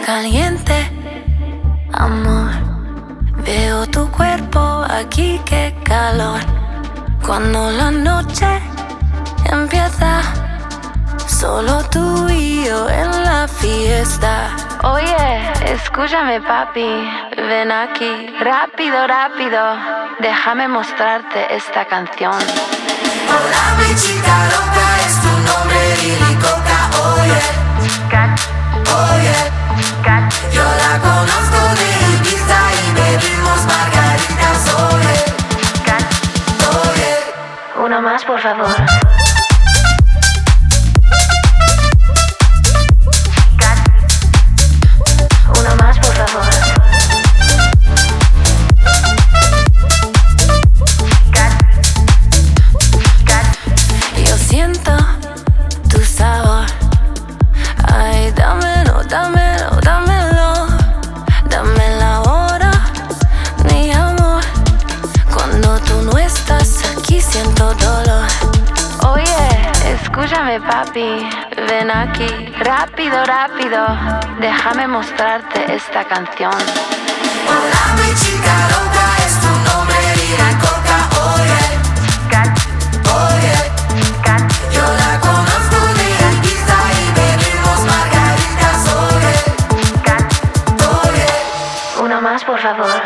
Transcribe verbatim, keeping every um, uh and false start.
caliente, amor. Veo tu cuerpo aquí, qué calor. Cuando la noche empieza, solo tú y yo en la fiesta. Oye, escúchame papi, ven aquí, rápido, rápido, déjame mostrarte esta canción. Hola mi chica loca, es tu nombre Lili Coca. Oye, Cat, oye, cat, yo la conozco de Ibiza y bebimos margaritas. Oye, cat. oye, Uno más, por favor. Cat. Uno más, por favor. Cat, cat. Yo siento tu sabor. Ay, dámelo, dámelo, dámelo. Dame la hora, mi amor. Cuando tú no estás aquí siento dolor. Oye, escúchame papi, ven aquí, rápido, rápido, déjame mostrarte esta canción. hola mi chica loca, es tu nombre Lili Coca. Oye, Cat, oye, cat, yo la conozco de Ibiza y bebimos margaritas. Oye, cat. oye, Uno más, por favor.